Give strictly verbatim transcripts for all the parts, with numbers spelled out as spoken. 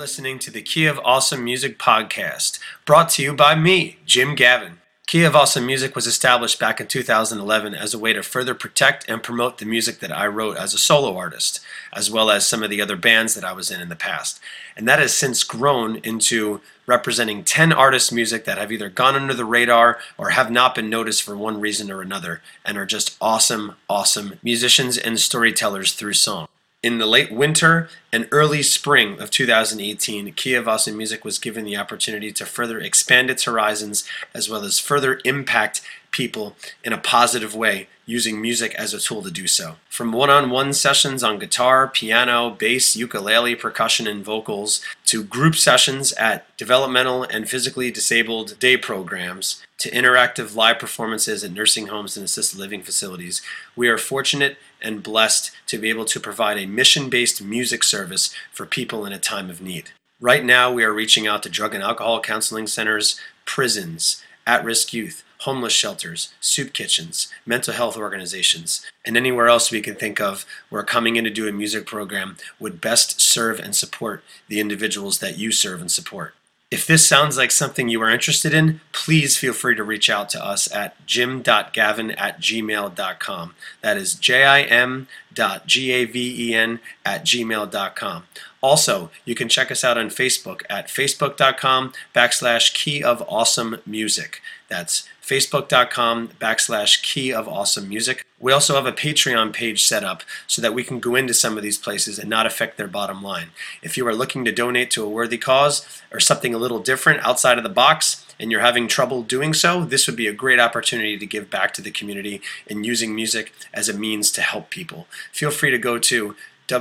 listening to the Key of Awesome Music podcast, brought to you by me, Jim Gavin. Key of Awesome Music was established back in two thousand eleven as a way to further protect and promote the music that I wrote as a solo artist, as well as some of the other bands that I was in in the past. And that has since grown into representing ten artists' music that have either gone under the radar or have not been noticed for one reason or another, and are just awesome, awesome musicians and storytellers through song. In the late winter and early spring of two thousand eighteen, Key of Awesome Music was given the opportunity to further expand its horizons as well as further impact people in a positive way using music as a tool to do so. From one-on-one sessions on guitar, piano, bass, ukulele, percussion, and vocals, to group sessions at developmental and physically disabled day programs, to interactive live performances at nursing homes and assisted living facilities, we are fortunate and blessed to be able to provide a mission-based music service for people in a time of need. Right now, we are reaching out to drug and alcohol counseling centers, prisons, at-risk youth, homeless shelters, soup kitchens, mental health organizations, and anywhere else we can think of where coming in to do a music program would best serve and support the individuals that you serve and support. If this sounds like something you are interested in, please feel free to reach out to us at jim dot gavin at gmail dot com. That is J I M dot G A V E N at gmail dot com. Also, you can check us out on Facebook at facebook.com backslash key of awesome music. That's facebook.com backslash key of awesome music. We also have a Patreon page set up so that we can go into some of these places and not affect their bottom line. If you are looking to donate to a worthy cause or something a little different outside of the box and you're having trouble doing so, this would be a great opportunity to give back to the community and using music as a means to help people. Feel free to go to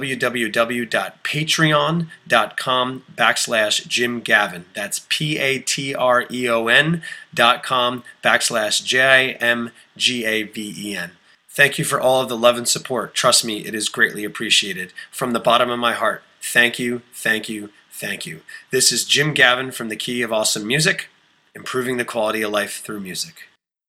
www.patreon.com backslash Jim Gavin. That's P-A-T-R-E-O-N dot com backslash J-I-M-G-A-V-E-N. Thank you for all of the love and support. Trust me, it is greatly appreciated. From the bottom of my heart, thank you, thank you, thank you. This is Jim Gavin from the Key of Awesome Music, improving the quality of life through music.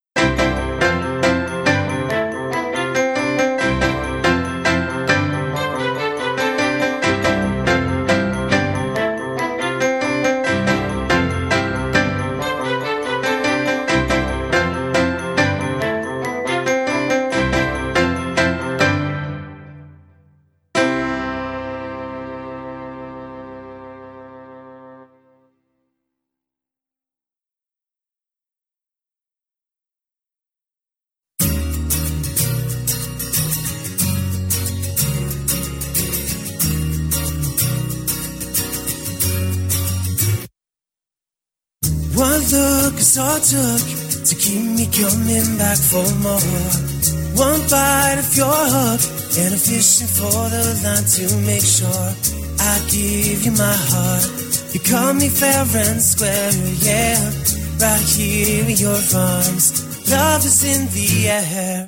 One look is all it took to keep me coming back for more. One bite of your hook and I'm fishing for the line to make sure I give you my heart. You call me fair and square, yeah, right here in your arms. Love is in the air.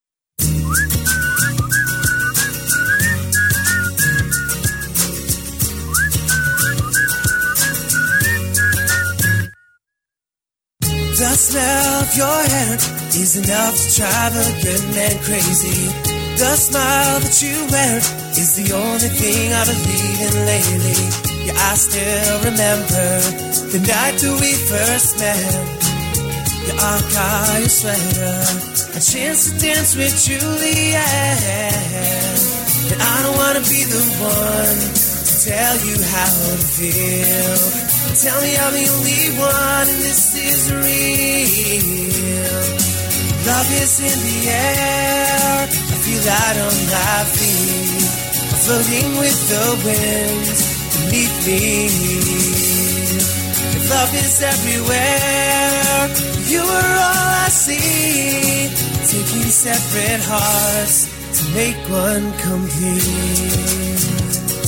The smell of your hair is enough to drive a good man crazy. The smile that you wear is the only thing I believe in lately. Yeah, I still remember the night that we first met. Yeah, I got your sweater, a chance to dance with Juliet. And I don't wanna be the one to tell you how to feel. Tell me I'm the only one and this is real. Love is in the air, I feel that on my feet, floating with the wind beneath me. If love is everywhere, you are all I see, taking separate hearts to make one complete.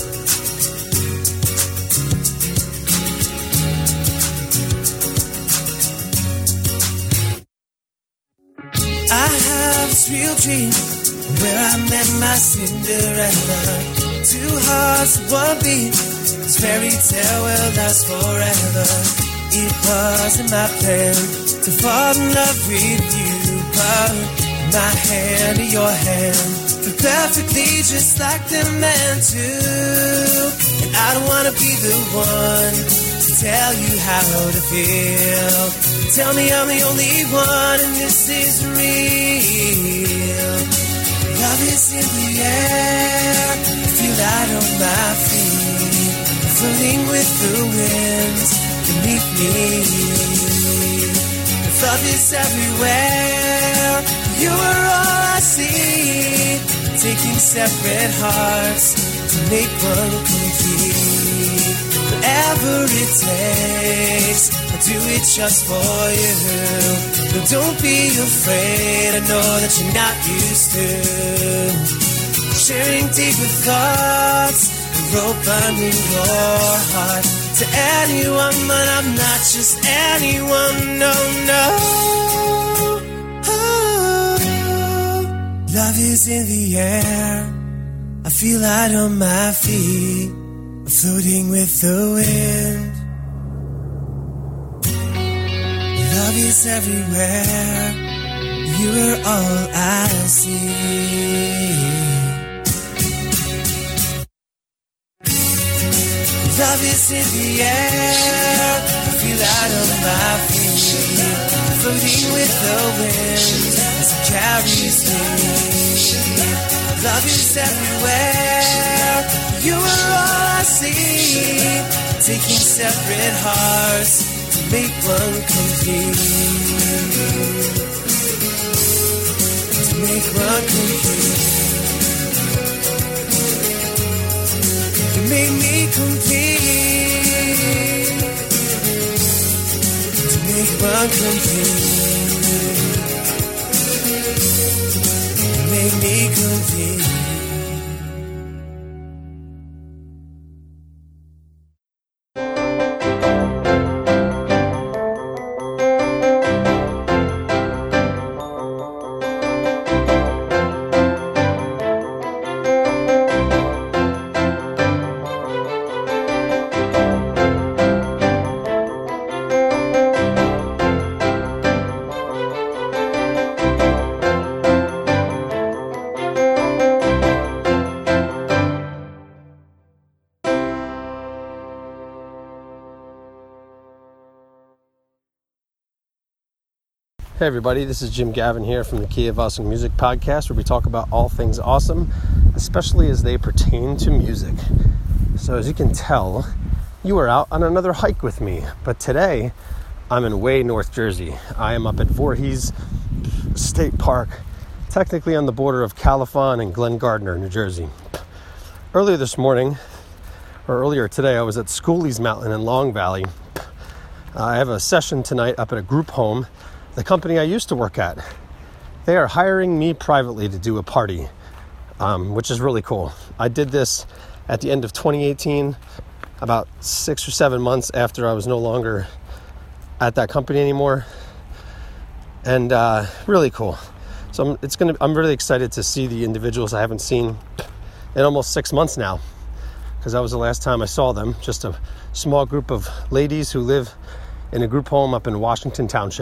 I have this real dream where I met my Cinderella. Two hearts, one beat. This fairy tale will last forever. It wasn't my plan to fall in love with you, but My hand in your hand, feel perfectly just like they're meant to. And I don't wanna be the one to tell you how to feel. Tell me I'm the only one and this is real. Love is in the air, I feel light on my feet, floating with the wind beneath me. Love is everywhere, you are all I see, taking separate hearts to make one complete. Whatever it takes, I'll do it just for you. No, don't be afraid, I know that you're not used to sharing deeper thoughts, a rope under your heart. To anyone, but I'm not just anyone, no, no. Oh, love is in the air, I feel light on my feet, I'm floating with the wind. Love is everywhere, you are all I see. Love is in the air, I feel out on my feet, floating with the wind as it carries me. Love is everywhere, you are all I see, taking separate hearts to make one complete. To make one complete. You make me complete. To make one complete. You make me complete. Hey everybody, this is Jim Gavin here from the Key of Awesome Music podcast, where we talk about all things awesome, especially as they pertain to music. So as you can tell, you are out on another hike with me, but today I'm in way North Jersey. I am up at Voorhees State Park, technically on the border of Califon and Glen Gardner, New Jersey. Earlier this morning, or earlier today, I was at Schooley's Mountain in Long Valley. Uh, I have a session tonight up at a group home, the company I used to work at. They are hiring me privately to do a party, um, which is really cool. I did this at the end of twenty eighteen, about six or seven months after I was no longer at that company anymore, and uh, really cool. So I'm, it's gonna. I'm really excited to see the individuals I haven't seen in almost six months now, because that was the last time I saw them. Just a small group of ladies who live in a group home up in Washington Township.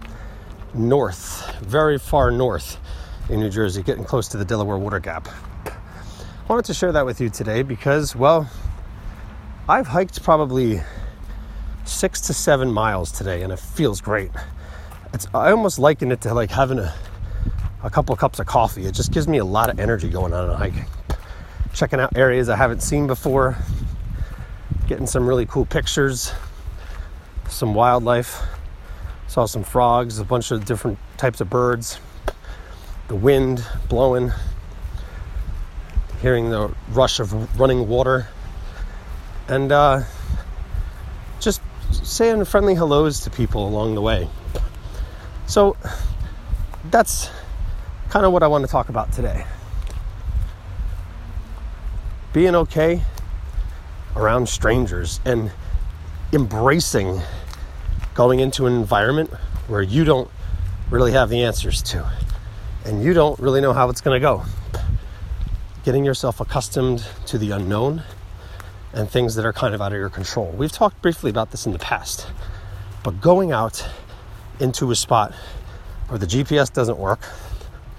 North, very far north in New Jersey, getting close to the Delaware Water Gap. I wanted to share that with you today because, well, I've hiked probably six to seven miles today, and it feels great. It's I almost liken it to like having a, a couple of cups of coffee. It just gives me a lot of energy going on a hike. Checking out areas I haven't seen before, getting some really cool pictures, some wildlife. Saw some frogs, a bunch of different types of birds, the wind blowing, hearing the rush of running water, and uh, just saying friendly hellos to people along the way. So that's kind of what I want to talk about today. Being okay around strangers and embracing going into an environment where you don't really have the answers to, and you don't really know how it's going to go. Getting yourself accustomed to the unknown and things that are kind of out of your control. We've talked briefly about this in the past, but going out into a spot where the G P S doesn't work,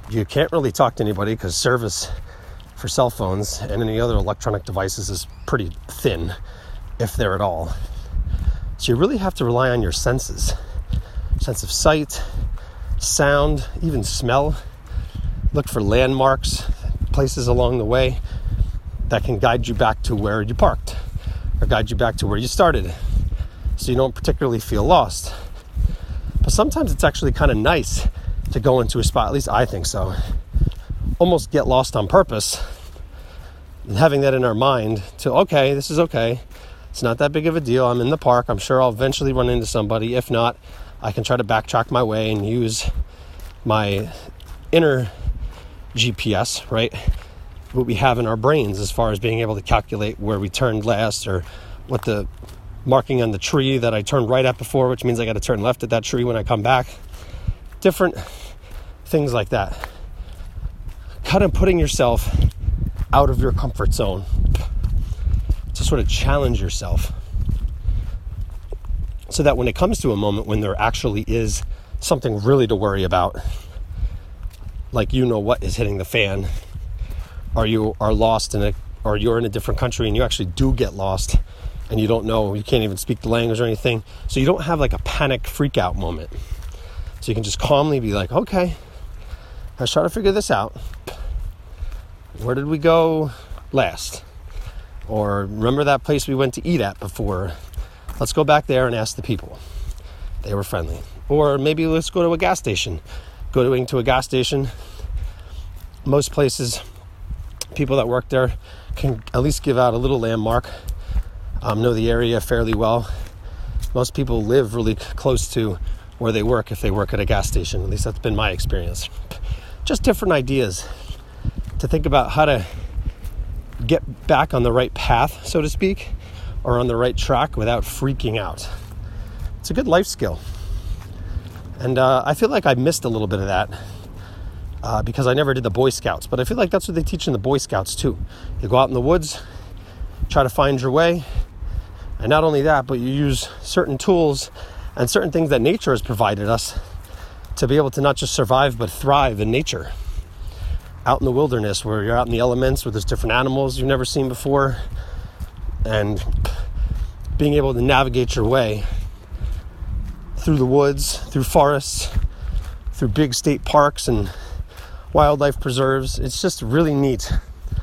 You can't really talk to anybody because service for cell phones and any other electronic devices is pretty thin, if there at all. So you really have to rely on your senses. Sense of sight, sound, even smell. Look for landmarks, places along the way that can guide you back to where you parked or guide you back to where you started, so you don't particularly feel lost. But sometimes it's actually kind of nice to go into a spot, at least I think so, almost get lost on purpose, and having that in our mind to, okay, this is okay. It's not that big of a deal. I'm in the park. I'm sure I'll eventually run into somebody. If not, I can try to backtrack my way and use my inner G P S, right? What we have in our brains as far as being able to calculate where we turned last, or what the marking on the tree that I turned right at before, which means I got to turn left at that tree when I come back. Different things like that. Kind of putting yourself out of your comfort zone to sort of challenge yourself, so that when it comes to a moment when there actually is something really to worry about, like you know what is hitting the fan, or you are lost in a, or you're in a different country and you actually do get lost and you don't know, you can't even speak the language or anything, so you don't have like a panic freak out moment. So you can just calmly be like, okay, let's try to figure this out. Where did we go last? Or remember that place we went to eat at before? Let's go back there and ask the people. They were friendly. Or maybe let's go to a gas station. Going to a gas station, most places, people that work there can at least give out a little landmark, um, know the area fairly well. Most people live really close to where they work if they work at a gas station. At least that's been my experience. Just different ideas to think about how to get back on the right path, so to speak, or on the right track without freaking out. It's a good life skill. And uh, I feel like I missed a little bit of that uh, because I never did the Boy Scouts. But I feel like that's what they teach in the Boy Scouts too. You go out in the woods, try to find your way. And not only that, but you use certain tools and certain things that nature has provided us to be able to not just survive, but thrive in nature. Out in the wilderness, where you're out in the elements, where there's different animals you've never seen before. And being able to navigate your way through the woods, through forests, through big state parks and wildlife preserves. It's just really neat.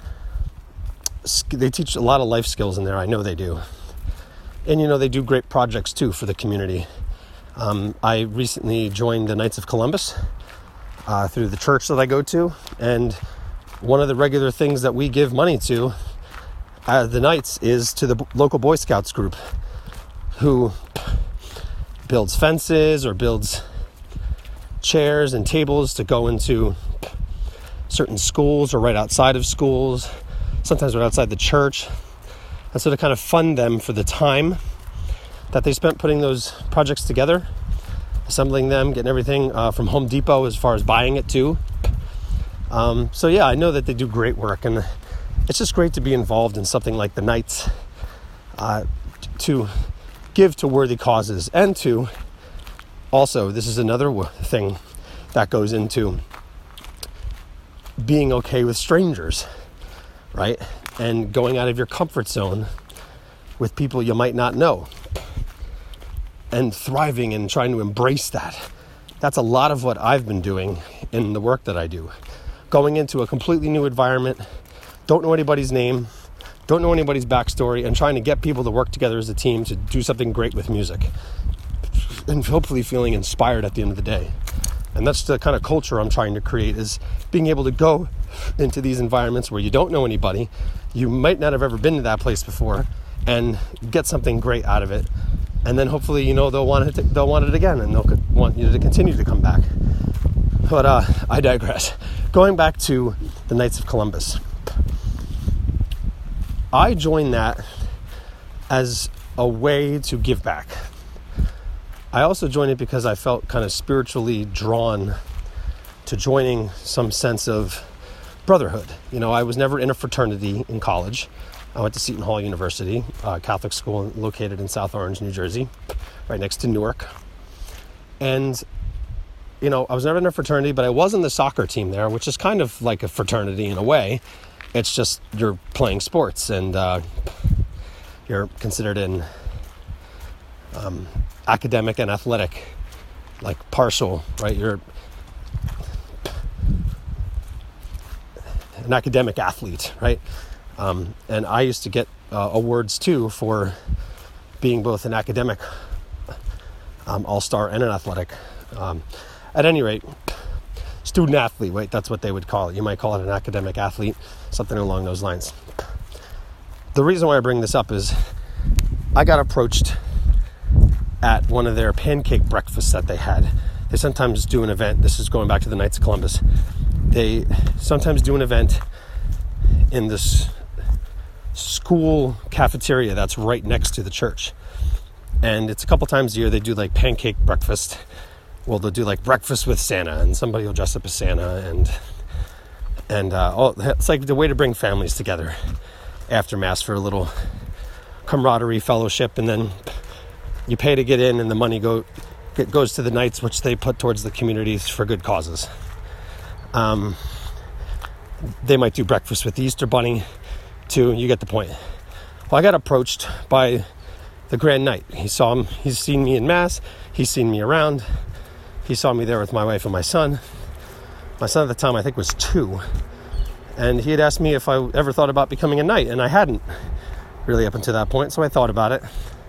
They teach a lot of life skills in there. I know they do. And, you know, they do great projects, too, for the community. Um, I recently joined the Knights of Columbus uh, through the church that I go to. And one of the regular things that we give money to, uh, the Knights, is to the local Boy Scouts group, who builds fences or builds chairs and tables to go into certain schools or right outside of schools, sometimes right outside the church. And so to kind of fund them for the time that they spent putting those projects together, assembling them, getting everything uh, from Home Depot as far as buying it too. Um, so yeah, I know that they do great work, and it's just great to be involved in something like the Knights, uh, to give to worthy causes, and to also, this is another w- thing that goes into being okay with strangers, right? And going out of your comfort zone with people you might not know, and thriving and trying to embrace that. That's a lot of what I've been doing in the work that I do. Going into a completely new environment, don't know anybody's name, don't know anybody's backstory, and trying to get people to work together as a team to do something great with music, and hopefully feeling inspired at the end of the day. And that's the kind of culture I'm trying to create, is being able to go into these environments where you don't know anybody, you might not have ever been to that place before, and get something great out of it. And then hopefully, you know, they'll want it to, they'll want it again, and they'll want you to continue to come back. But uh, I digress. Going back to the Knights of Columbus, I joined that as a way to give back. I also joined it because I felt kind of spiritually drawn to joining some sense of brotherhood. You know, I was never in a fraternity in college. I went to Seton Hall University, a Catholic school located in South Orange, New Jersey, right next to Newark. And you know, I was never in a fraternity, but I was in the soccer team there, which is kind of like a fraternity in a way. It's just you're playing sports and uh, you're considered in um, academic and athletic, like partial, right? You're an academic athlete, right? Um, and I used to get uh, awards too for being both an academic um, all-star and an athletic. Um, at any rate, student athlete, right? That's what they would call it. You might call it an academic athlete, something along those lines. The reason why I bring this up is I got approached at one of their pancake breakfasts that they had. They sometimes do an event. This is going back to the Knights of Columbus. They sometimes do an event in this school cafeteria that's right next to the church. And it's a couple times a year they do like pancake breakfast. Well, they'll do like breakfast with Santa, and somebody will dress up as Santa, and and uh, oh, it's like the way to bring families together after Mass for a little camaraderie, fellowship, and then you pay to get in, and the money go it goes to the Knights, which they put towards the communities for good causes. Um, they might do breakfast with the Easter Bunny, too. You get the point. Well, I got approached by the Grand Knight. He saw him. He's seen me in Mass. He's seen me around. He saw me there with my wife and my son. My son at the time, I think, was two. And he had asked me if I ever thought about becoming a knight. And I hadn't really up until that point. So I thought about it.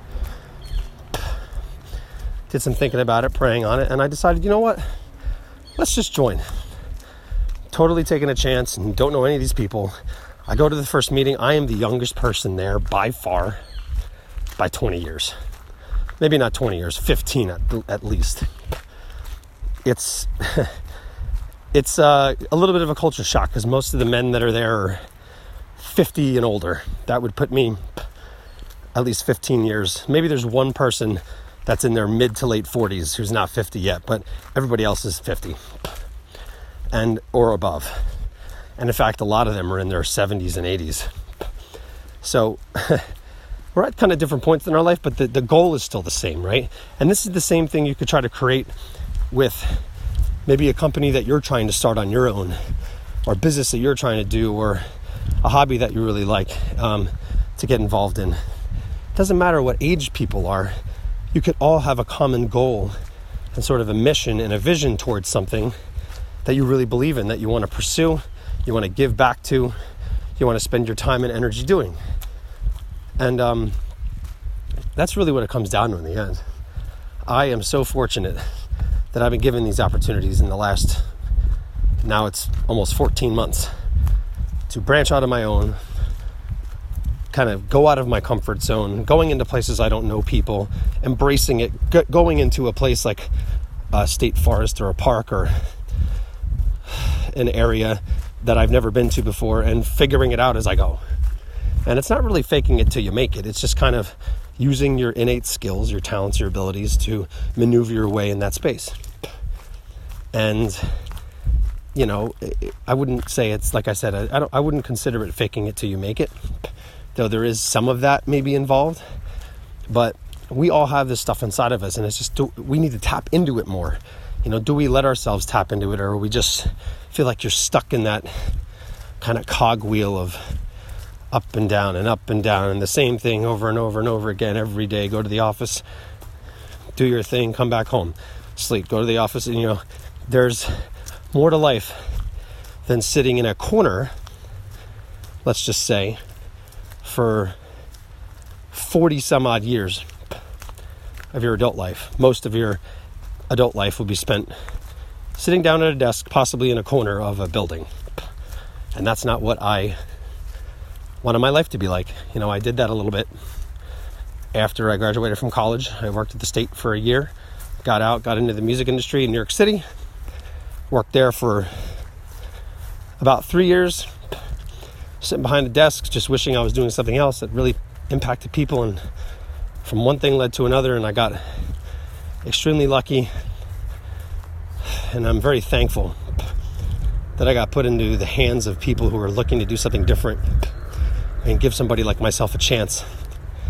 Did some thinking about it, praying on it. And I decided, you know what? Let's just join. Totally taking a chance and don't know any of these people. I go to the first meeting. I am the youngest person there by far, by twenty years. Maybe not twenty years, fifteen at, at least. It's it's uh, a little bit of a culture shock because most of the men that are there are fifty and older. That would put me at least fifteen years. Maybe there's one person that's in their mid to late forties who's not fifty yet, but everybody else is fifty and or above. And in fact, a lot of them are in their seventies and eighties. So we're at kind of different points in our life, but the, the goal is still the same, right? And this is the same thing you could try to create with maybe a company that you're trying to start on your own, or business that you're trying to do, or a hobby that you really like um, to get involved in. It doesn't matter what age people are. You could all have a common goal and sort of a mission and a vision towards something that you really believe in, that you want to pursue, you want to give back to, you want to spend your time and energy doing. And um, that's really what it comes down to in the end. I am so fortunate that I've been given these opportunities in the last, now it's almost fourteen months, to branch out on my own, kind of go out of my comfort zone, going into places I don't know people, embracing it, g- going into a place like a state forest or a park or an area that I've never been to before, and figuring it out as I go. And it's not really faking it till you make it. It's just kind of using your innate skills, your talents, your abilities to maneuver your way in that space. And, you know, I wouldn't say it's, like I said, I, I, don't, I wouldn't consider it faking it till you make it, though there is some of that maybe involved. But we all have this stuff inside of us, and it's just, do, we need to tap into it more. You know, do we let ourselves tap into it, or we just feel like you're stuck in that kind of cogwheel of up and down and up and down and the same thing over and over and over again every day? Go to the office, do your thing, come back home, sleep, go to the office. And, you know, there's more to life than sitting in a corner, let's just say, for forty some odd years of your adult life. Most of your adult life will be spent sitting down at a desk, possibly in a corner of a building. And that's not what I wanted my life to be like. You know, I did that a little bit after I graduated from college. I worked at the state for a year, got out, got into the music industry in New York City, worked there for about three years, sitting behind a desk, just wishing I was doing something else that really impacted people. And from one thing led to another, and I got extremely lucky. And I'm very thankful that I got put into the hands of people who are looking to do something different and give somebody like myself a chance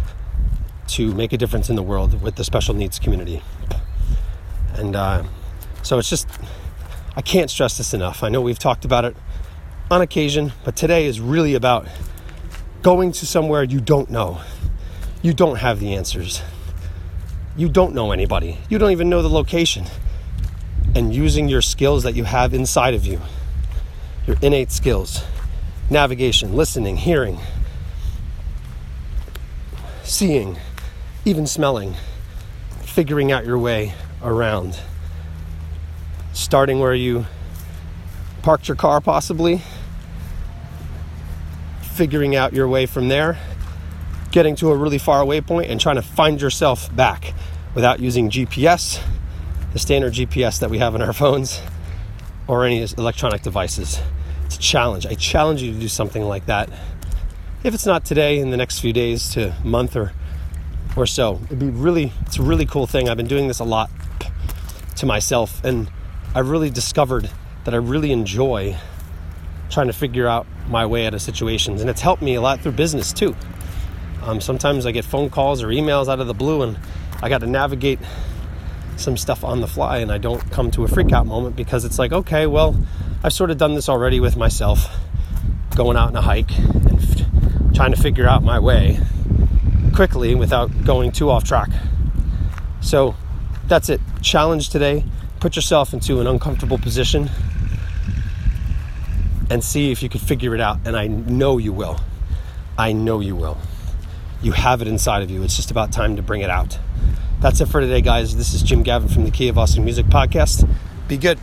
to make a difference in the world with the special needs community. And uh, So it's just, I can't stress this enough. I know we've talked about it on occasion, but today is really about going to somewhere you don't know. You don't have the answers. You don't know anybody. You don't even know the location. And using your skills that you have inside of you, your innate skills, navigation, listening, hearing, seeing, even smelling, figuring out your way around. Starting where you parked your car possibly, figuring out your way from there, getting to a really far away point and trying to find yourself back without using G P S, the standard G P S that we have on our phones, or any electronic devices. It's a challenge. I challenge you to do something like that. If it's not today, in the next few days to month or or so. It'd be really, it's a really cool thing. I've been doing this a lot to myself, and I've really discovered that I really enjoy trying to figure out my way out of situations, and it's helped me a lot through business too. Um, sometimes I get phone calls or emails out of the blue, and I got to navigate some stuff on the fly, and I don't come to a freak out moment because it's like, okay, well, I've sort of done this already with myself, going out on a hike and f- trying to figure out my way quickly without going too off track. So that's it. Challenge today. Put yourself into an uncomfortable position and see if you can figure it out. And I know you will. I know you will. You have it inside of you. It's just about time to bring it out. That's it for today, guys. This is Jim Gavin from the Key of Awesome Music podcast. Be good.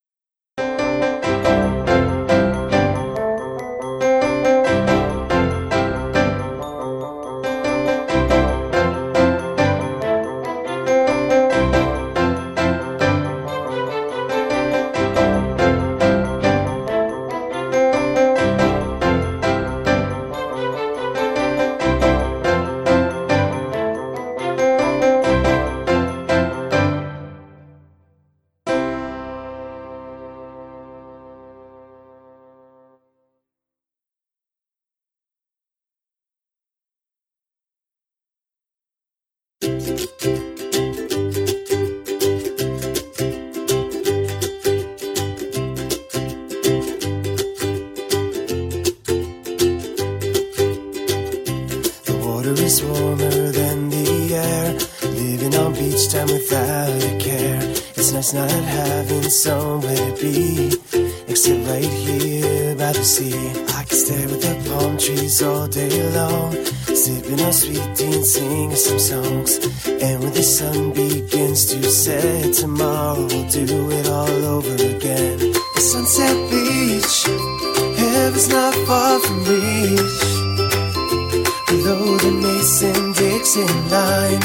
Is warmer than the air, living on beach time without a care. It's nice not having somewhere to be, except right here by the sea. I can stare with the palm trees all day long, sipping on sweet tea and singing some songs. And when the sun begins to set, tomorrow we'll do it all over again. The Sunset Beach, heaven's not far from reach, below the Mason-Dixon line.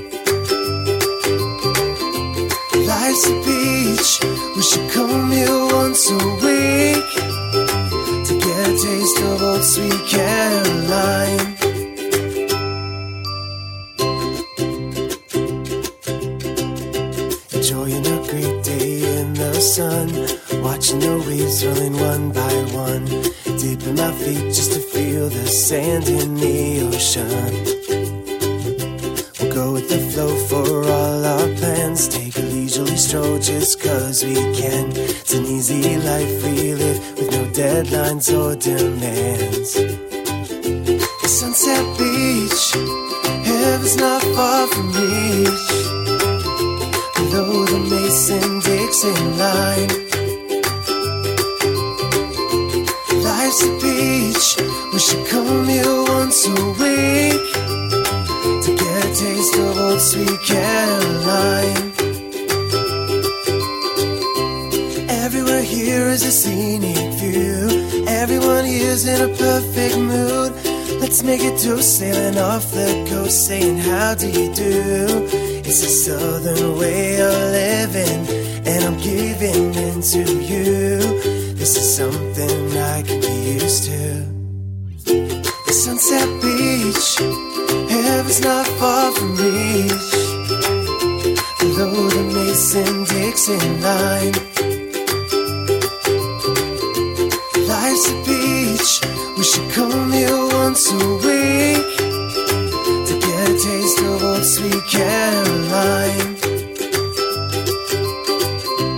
Life's a beach, we should come here once a week to get a taste of old sweet Caroline. Enjoying a great day in the sun, watching the waves rolling one by one, dipping my feet just to feel the sand in the ocean. We'll go with the flow for all our plans, take a leisurely stroll just cause we can. It's an easy life we live with no deadlines or demands. The Sunset Beach, heaven's not far from reach, below the Mason-Dixon line. Life's a beach, we should come here once a week to get a taste of old sweet Caroline. Everywhere here is a scenic view, everyone here's in a perfect mood. Let's make it to sailing off the coast, saying how do you do. It's a southern way of living, and I'm giving in to you. This is something I can be used to. The Sunset Beach, heaven's not far from reach, below the Mason-Dixon line. Life's a beach, we should come here once a week to get a taste of old sweet Caroline.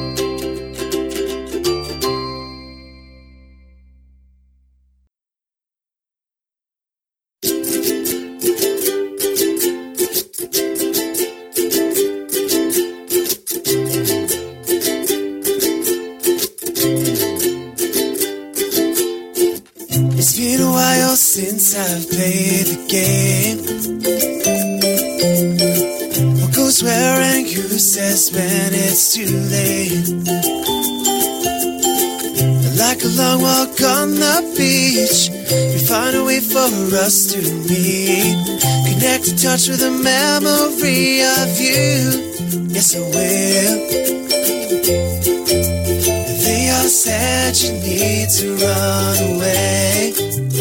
to play the game. What goes where and who says when it's too late? Like a long walk on the beach, we find a way for us to meet. Connect in touch with a memory of you. Yes, I will. They all said you need to run away,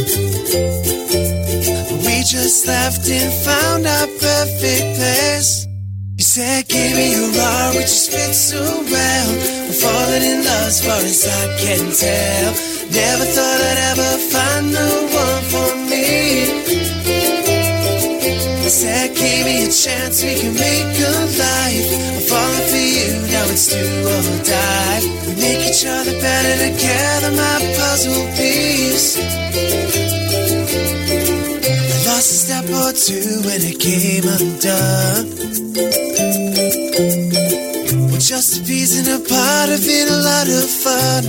but we just left and found our perfect place. You said, give me your heart, which just fits so well. We're falling in love as far as I can tell. Never thought I'd ever find the one for me. I said, give me a chance, we can make a life. I'm falling for you, now it's do or die. We make each other better together, my puzzle piece. I lost a step or two when it came undone. Well, just a piece and a part of it, a lot of fun.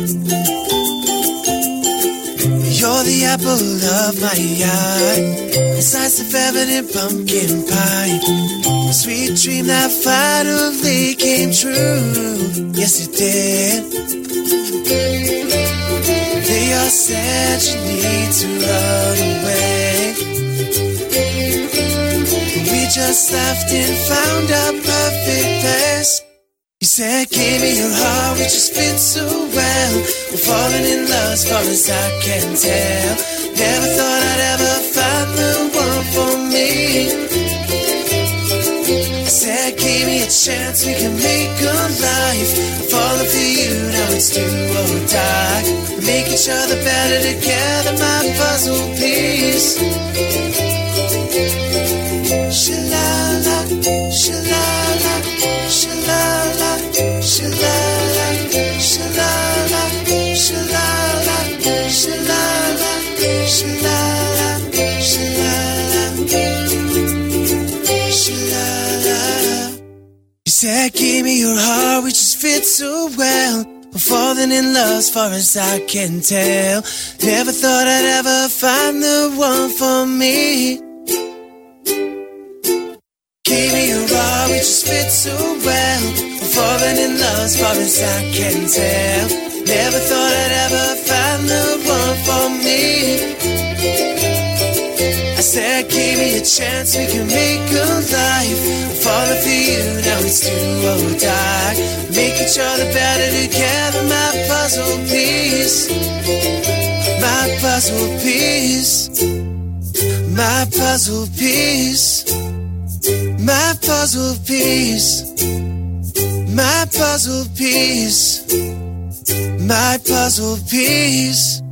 You're the apple of my eye, a slice of heaven and pumpkin pie. A sweet dream that finally came true. Yes, it did. They all said you need to run away, but we just left and found our perfect place. You said, give me your heart, which just fits so well. We're falling in love as far as I can tell. Never thought I'd ever find the one for me. I said, give me a chance, we can make a life. I'm falling for you, now it's do or die. We make each other better together, my puzzle piece. Shalala, shalala, shalala, shalala, shalala, shalala, shalala, shalala, shalala, shalala. You said, give me your heart, which just fits so well. We're falling in love as far as I can tell. Never thought I'd ever find the one for me. Give me your heart, which just fits so well. We're falling in love as far as I can tell. Never thought I'd ever find the one for me. I said, give me a chance, we can make a life. I'm falling for you, now it's do or die. Make each other better together, my puzzle piece. My puzzle piece. My puzzle piece. My puzzle piece. My puzzle piece. My puzzle piece.